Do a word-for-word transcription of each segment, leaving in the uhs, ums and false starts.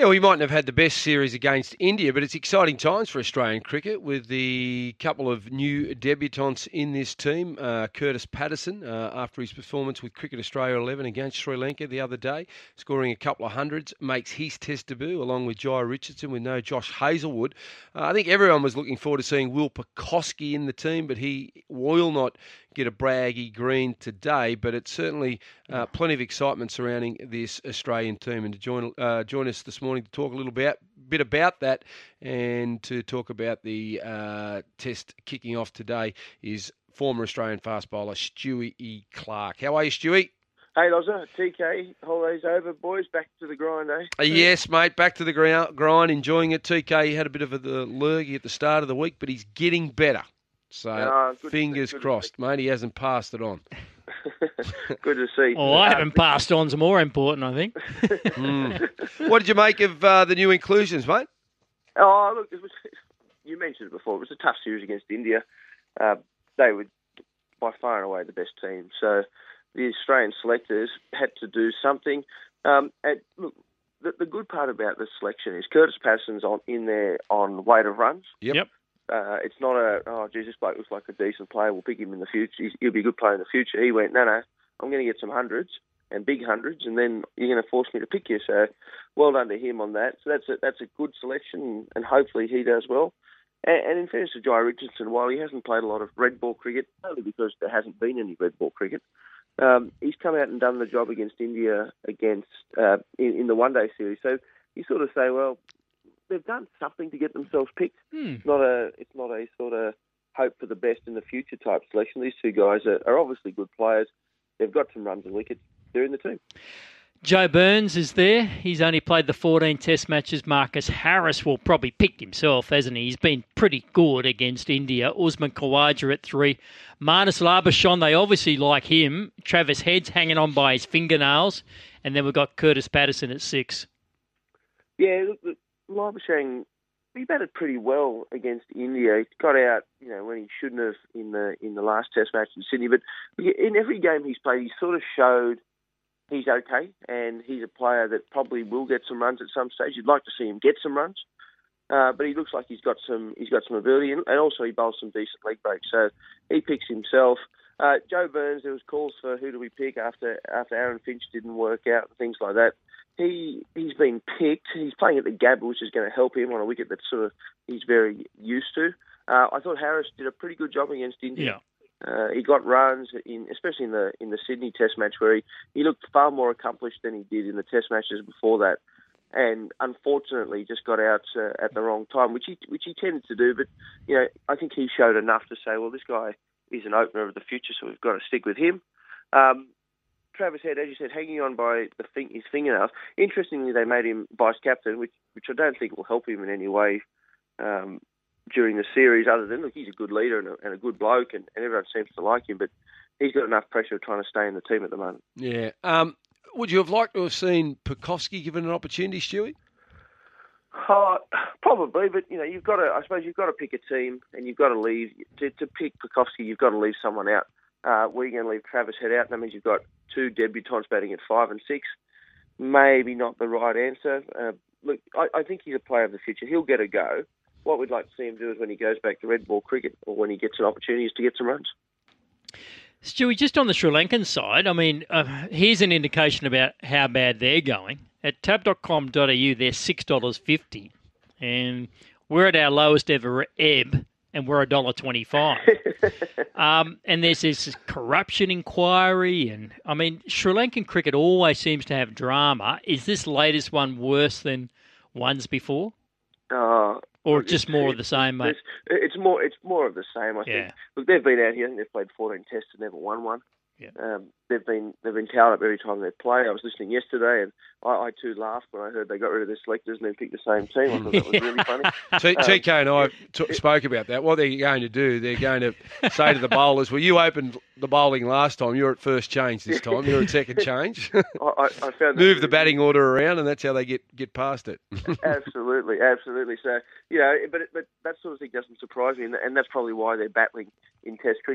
Yeah, we mightn't have had the best series against India, but it's exciting times for Australian cricket with the couple of new debutants in this team. Uh, Curtis Patterson, uh, after his performance with Cricket Australia eleven against Sri Lanka the other day, scoring a couple of hundreds, makes his test debut along with Jai Richardson with no Josh Hazlewood. Uh, I think everyone was looking forward to seeing Will Pucovski in the team, but he will not get a braggy green today, but it's certainly uh, plenty of excitement surrounding this Australian team. And to join uh, join us this morning to talk a little bit, bit about that and to talk about the uh, test kicking off today is former Australian fast bowler Stewie E. Clark. How are you, Stewie? Hey, Loza, T K, holidays over, boys, back to the grind, eh? Uh, yes, mate, back to the grind, grind, enjoying it. T K, he had a bit of a the lurgy at the start of the week, but he's getting better. So, oh, fingers crossed, mate, he hasn't passed it on. Good to see. Oh, I haven't passed on's more important, I think. mm. What did you make of uh, the new inclusions, mate? Oh, look, it was, you mentioned it before. It was a tough series against India. Uh, they were by far and away the best team. So the Australian selectors had to do something. Um, and look, the, the good part about this selection is Curtis Patterson's on in there on weight of runs. Yep. yep. Uh, it's not a, oh, geez, this bloke looks like a decent player. We'll pick him in the future. He's, he'll be a good player in the future. He went, no, no, I'm going to get some hundreds and big hundreds, and then you're going to force me to pick you. So well done to him on that. So that's a, that's a good selection, and hopefully he does well. And, and in fairness to Jai Richardson, while he hasn't played a lot of red ball cricket, only because there hasn't been any red ball cricket, um, he's come out and done the job against India against uh, in, in the one-day series. So you sort of say, well, they've done something to get themselves picked. Hmm. It's not a, it's not a sort of hope for the best in the future type selection. These two guys are, are obviously good players. They've got some runs and wickets. They're in the team. Joe Burns is there. He's only played the fourteen test matches. Marcus Harris will probably pick himself, hasn't he? He's been pretty good against India. Usman Khawaja at three. Marnus Labuschagne, they obviously like him. Travis Head's hanging on by his fingernails. And then we've got Curtis Patterson at six. Yeah, look, look Labuschagne, he batted pretty well against India. He got out, you know, when he shouldn't have in the in the last Test match in Sydney. But in every game he's played, he sort of showed he's okay, and he's a player that probably will get some runs at some stage. You'd like to see him get some runs, uh, but he looks like he's got some he's got some ability, and also he bowls some decent leg breaks. So he picks himself. Uh, Joe Burns, there was calls for who do we pick after after Aaron Finch didn't work out and things like that. He, he's been picked. He's playing at the Gabba, which is going to help him on a wicket that sort of he's very used to. Uh, I thought Harris did a pretty good job against India. Yeah. Uh, he got runs, in, especially in the in the Sydney Test match, where he, he looked far more accomplished than he did in the Test matches before that. And unfortunately, just got out uh, at the wrong time, which he which he tended to do. But you know, I think he showed enough to say, well, this guy is an opener of the future, so we've got to stick with him. Um, Travis Head, as you said, hanging on by the thing, his fingernails. Interestingly, they made him vice-captain, which which I don't think will help him in any way um, during the series, other than, look, he's a good leader and a, and a good bloke, and, and everyone seems to like him, but he's got enough pressure trying to stay in the team at the moment. Yeah. Um, would you have liked to have seen Pucovski given an opportunity, Stewie? Oh, probably, but, you know, you've got to, I suppose you've got to pick a team, and you've got to leave, to, to pick Pucovski, you've got to leave someone out. Uh, we're going to leave Travis Head out. That means you've got two debutants batting at five and six. Maybe not the right answer. Uh, look, I, I think he's a player of the future. He'll get a go. What we'd like to see him do is when he goes back to red ball cricket or when he gets an opportunity is to get some runs. Stewie, just on the Sri Lankan side, I mean, uh, here's an indication about how bad they're going. At tab dot com dot a u, they're six dollars fifty. And we're at our lowest ever ebb, and we're one dollar twenty-five. um, and there's this corruption inquiry. And, I mean, Sri Lankan cricket always seems to have drama. Is this latest one worse than ones before? Uh, or just more of the same, mate? It's, it's more It's more of the same, I yeah. think. Look, they've been out here. I think they've played fourteen tests and never won one. Yeah. Um, they've been they've been towed up every time they play. I was listening yesterday, and I, I too laughed when I heard they got rid of their selectors and then picked the same team. I thought that was really funny. T- um, T K and I t- spoke about that. What they're going to do, they're going to say to the bowlers, well, you opened the bowling last time. You're at first change this time. You're at second change. I, I, I found Move really the batting order around, and that's how they get, get past it. absolutely, absolutely. So, you know, but but that sort of thing doesn't surprise me, and, and that's probably why they're battling in Test cricket.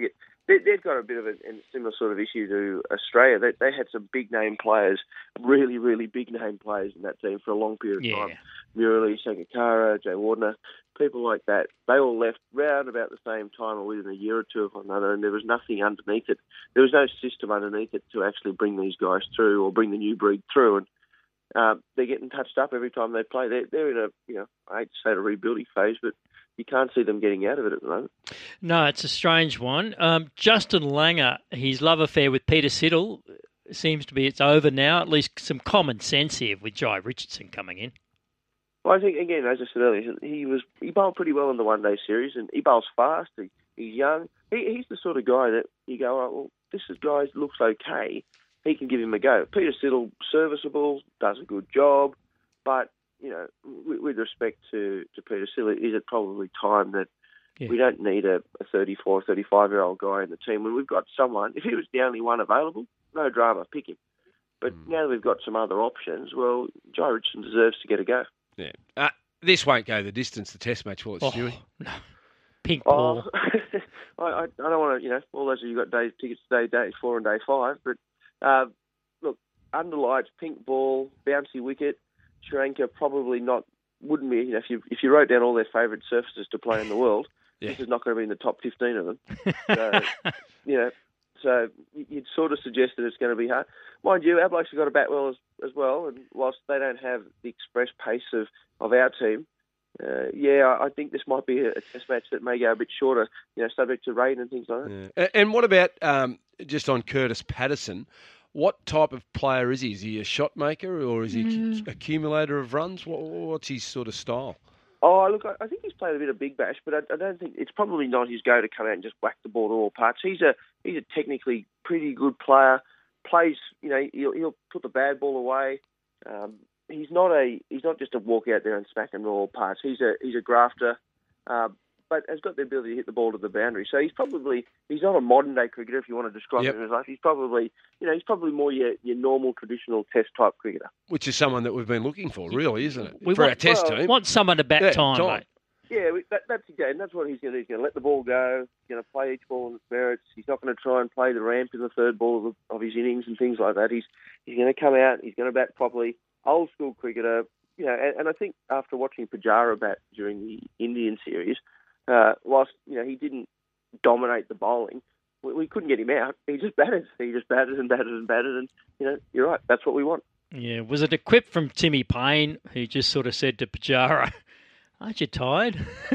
they, they've got a bit of a, a similar sort of issue to Australia. They, they had some big name players, really, really big name players in that team for a long period of Yeah. time. Murali, Sangakkara, Jay Wardner, people like that. They all left round about the same time or within a year or two of one another, and there was nothing underneath it. There was no system underneath it to actually bring these guys through or bring the new breed through. And uh, they're getting touched up every time they play. They're, they're in a, you know, I hate to say a rebuilding phase, but you can't see them getting out of it at the moment. No, it's a strange one. Um, Justin Langer, his love affair with Peter Siddle seems to be it's over now. At least some common sense here with Jai Richardson coming in. Well, I think, again, as I said earlier, he was he bowled pretty well in the one-day series, and he bowls fast, he, he's young. He, he's the sort of guy that you go, oh, well, this is guy looks okay. He can give him a go. Peter Siddle, serviceable, does a good job, but, you know, with, with respect to, to Peter Siddle, is it probably time that yeah. we don't need a, a thirty-four, thirty-five-year-old guy in the team when we've got someone, if he was the only one available, no drama, pick him. But mm. now that we've got some other options, well, Jai Richardson deserves to get a go. Yeah, uh, this won't go the distance, the Test match, will it, oh, Stewie? No. Pink ball. Oh, I, I, I don't want to, you know, all those of you got day tickets to day, day four and day five, but uh, look, under lights, pink ball, bouncy wicket, Sri Lanka probably not, wouldn't be, you know, if you if you wrote down all their favourite surfaces to play in the world, yeah. this is not going to be in the top fifteen of them. So, you know, so you'd sort of suggest that it's going to be hard. Mind you, our blokes have got to bat well as, as well, and whilst they don't have the express pace of, of our team, uh, yeah, I think this might be a, a test match that may go a bit shorter, you know, subject to rain and things like that. Yeah. And what about, um, just on Curtis Patterson, what type of player is he? Is he a shot maker or is he mm. an accumulator of runs? What, what's his sort of style? Oh, look, I think he's played a bit of big bash, but I, I don't think it's probably not his go to come out and just whack the ball to all parts. He's a he's a technically pretty good player. Plays, you know, he'll, he'll put the bad ball away. Um, he's not a he's not just a walk out there and smack him to all parts. He's a he's a grafter, uh, but has got the ability to hit the ball to the boundary. So he's probably he's not a modern day cricketer if you want to describe yep. him as like. He's probably you know he's probably more your, your normal traditional Test type cricketer. Which is someone that we've been looking for, really, isn't it? We for want, our Test well, team, want someone to bat yeah, time, time. mate. Yeah, that, that's again. That's what he's going to do. He's going to let the ball go. He's going to play each ball in its merits. He's not going to try and play the ramp in the third ball of, of his innings and things like that. He's he's going to come out. He's going to bat properly. Old school cricketer, you know. And, and I think after watching Pujara bat during the Indian series, uh, whilst you know he didn't dominate the bowling, we, we couldn't get him out. He just batted. He just batted and batted and batted. And you know, you're right. That's what we want. Yeah. Was it a quip from Timmy Payne who just sort of said to Pujara, aren't you tired?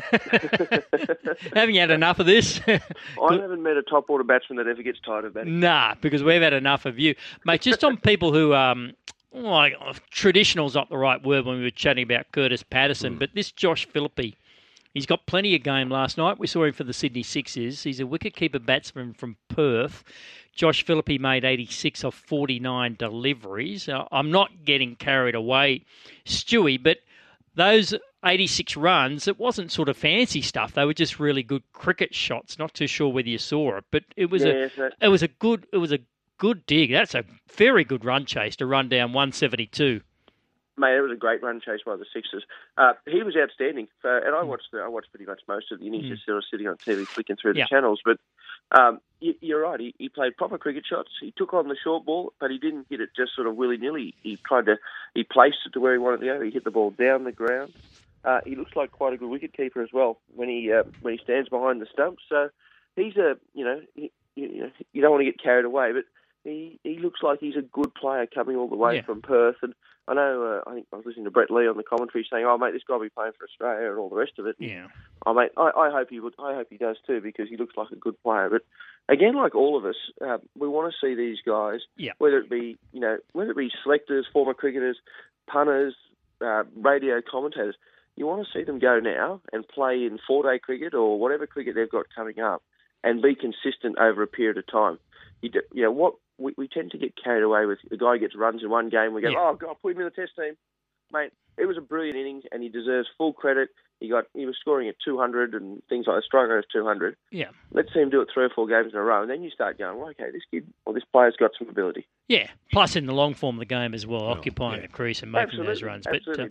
Haven't you had enough of this? I haven't met a top order batsman that ever gets tired of batting. Nah, because we've had enough of you. Mate, just on people who, um, like, traditional's not the right word when we were chatting about Curtis Patterson, mm. but this Josh Philippe, he's got plenty of game last night. We saw him for the Sydney Sixers. He's a wicketkeeper batsman from Perth. Josh Philippe made eighty-six of forty-nine deliveries. Uh, I'm not getting carried away, Stewie, but those eighty-six runs, it wasn't sort of fancy stuff. They were just really good cricket shots. Not too sure whether you saw it, but it was yeah, a so. it was a good it was a good dig. That's a very good run chase to run down one seventy-two. Mate, it was a great run chase by the Sixers. Uh, he was outstanding, so, and I watched the, I watched pretty much most of the innings. Mm. Just sort of sitting on T V, flicking through the yeah. channels. But um, you, you're right. He, he played proper cricket shots. He took on the short ball, but he didn't hit it just sort of willy nilly. He tried to he placed it to where he wanted to go. He hit the ball down the ground. Uh, he looks like quite a good wicketkeeper as well when he uh, when he stands behind the stumps. So he's a you know he, you know you don't want to get carried away, but he, he looks like he's a good player coming all the way yeah. from Perth. And I know uh, I think I was listening to Brett Lee on the commentary saying, "Oh mate, this guy will be playing for Australia and all the rest of it." Yeah. Oh mate, I, I hope he would. I hope he does too because he looks like a good player. But again, like all of us, uh, we want to see these guys, yeah. whether it be you know whether it be selectors, former cricketers, punters, uh, radio commentators. You want to see them go now and play in four-day cricket or whatever cricket they've got coming up and be consistent over a period of time. You, do, you know, what we, we tend to get carried away with, the guy gets runs in one game, we go, yeah. oh, God, put him in the Test team. Mate, it was a brilliant innings and he deserves full credit. He got he was scoring at two hundred and things like that, strike rate of two hundred. Yeah. Let's see him do it three or four games in a row, and then you start going, well, okay, this kid or this player's got some ability. Yeah, plus in the long form of the game as well, oh, occupying yeah. the crease and making absolutely, those runs. Absolutely. But, uh, but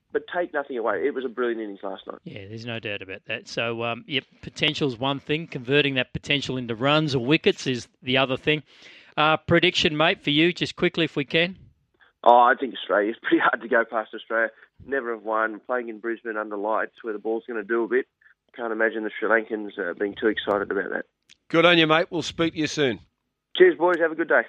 but take nothing away. It was a brilliant innings last night. Yeah, there's no doubt about that. So, um, yep, potential's one thing. Converting that potential into runs or wickets is the other thing. Uh, prediction, mate, for you, just quickly if we can. Oh, I think Australia. It's pretty hard to go past Australia. Never have won. Playing in Brisbane under lights where the ball's going to do a bit. Can't imagine the Sri Lankans uh, being too excited about that. Good on you, mate. We'll speak to you soon. Cheers, boys. Have a good day.